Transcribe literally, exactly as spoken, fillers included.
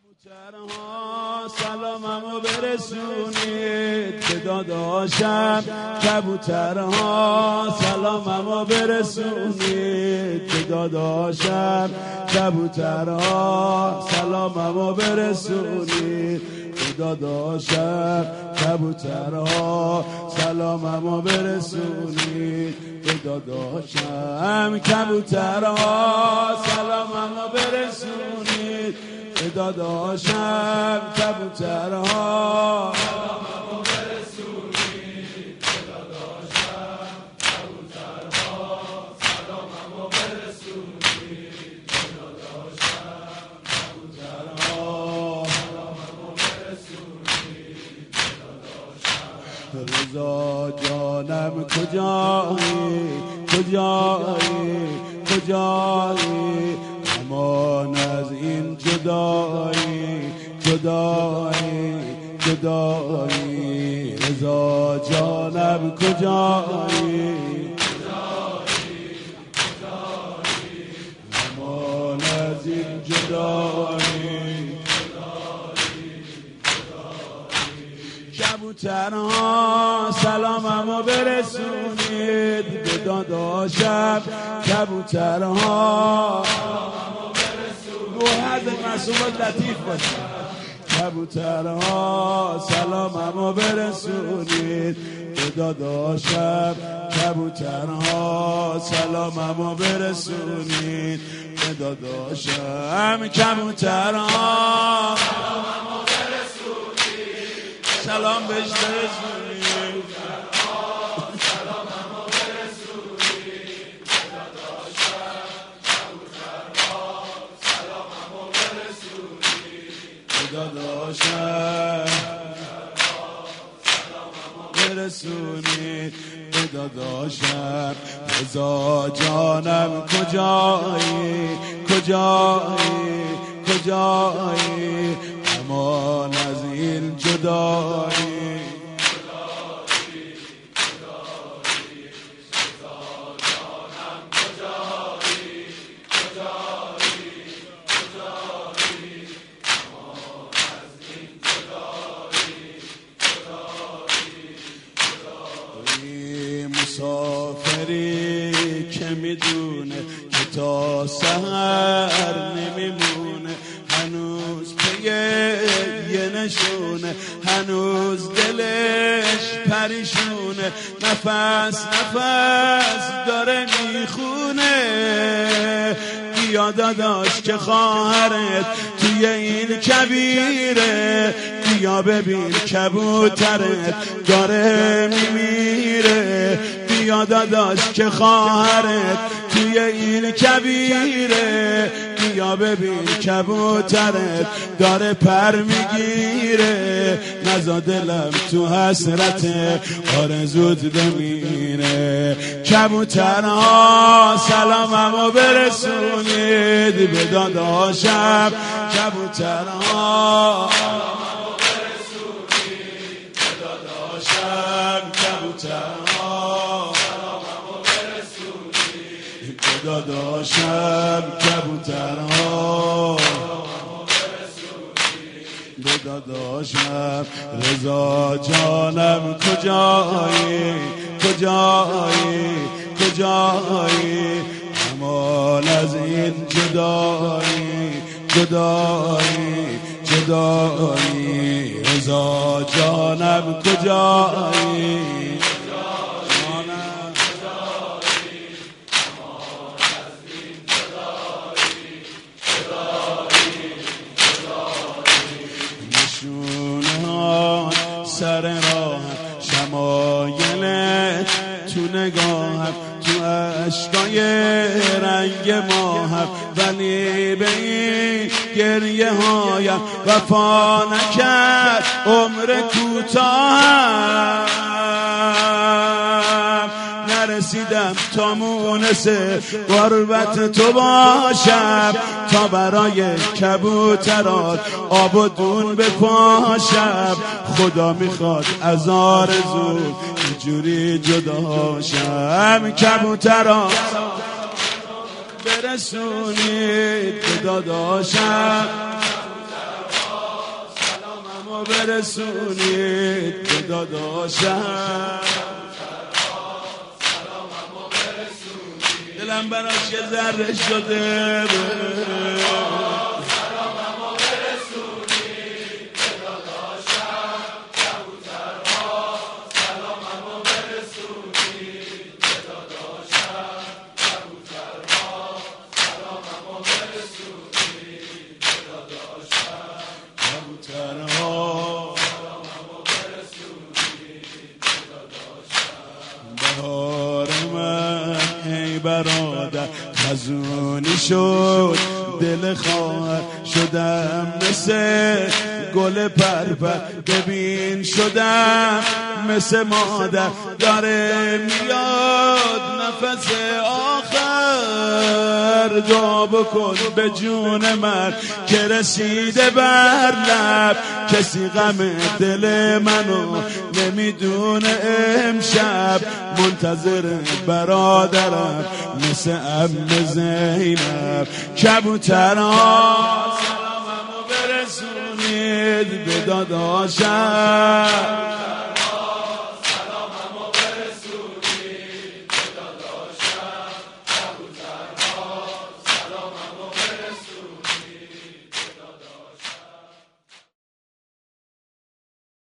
کبوترها سلاممو برسونید به داداشم، کبوترها سلاممو برسونید به داداشم، کبوترها سلاممو برسونید به داداشم، کبوترها سلاممو برسونید به داداشم، کبوترها سلاممو برسونید به داداشم، کبوترها سلاممو برسونید به داداشم، کبوترها سلاممو برسونید به داداشم، کبوترها سلاممو برسونید به داداشم. رضا جانم کجایی کجایی کجایی، امان از این جدایی جدایی جدایی، رضا جانم کجایی کجایی کجایی، امان از این جدایی جدایی جدایی. کبوترها سلاممو برسونید به داداشم، کبوترها حضرت معصومات لطیف باشه، کبوترها سلاممو برسونید به داداشم، کبوترها سلاممو برسونید به داداشم، کبوترها سلاممو برسونید، سلام بهش برسونید، داداشم برسونید به داداشم. رضا جانم کجایی کجایی کجایی، امان از این جدایی مسافری که میدونه که تا سحر نمیمونه، هنوز پی یه نشونه، هنوز دلش پریشونه، نفس نفس داره میخونه. بیا داداش که خواهرت توی این کبیره، بیا ببین کبوترت داره میمیره، بیا داداش که خواهرت توی این کبیره، بیا ببین کبوترت داره پر میگیره. نزا دلم تو حسرت آرزوت بمیره، کبوترها سلاممو برسونید به داداشم، کبوترها سلاممو برسونید به داداشم، کبوترها سلاممو برسونید به داداشم، کبوترها به داداشم. رضا جانم کجایی کجایی کجایی، امان از این جدایی جدایی جدایی، رضا جانم کجایی سر راه، شمایل تو نگاهم، تو عشقای رنگ ماهم، ولی به این گریه هایم وفا نکرد عمر کوتاهم. نرسیدم تا مونس غربت تو باشم، تا برای کبوترات آب و دون بپاشم. خدا میخواد از آرزو اینجوری جداشم، کبوترات برسونید به داداشم، برسونید به داداشم. دلم براش یه ذره شده برادر خزونی شد، دل خواهر شدم مثل گل پرپر، ببین شدم مثل مادر داره میاد نفس آخر. دعا بکن به جون من که رسیده بر لب، کسی غم دل منو نمیدونه امشب، منتظر برادرم مثل عم زینب. کبوترها سلاممو برسونید به داداشم.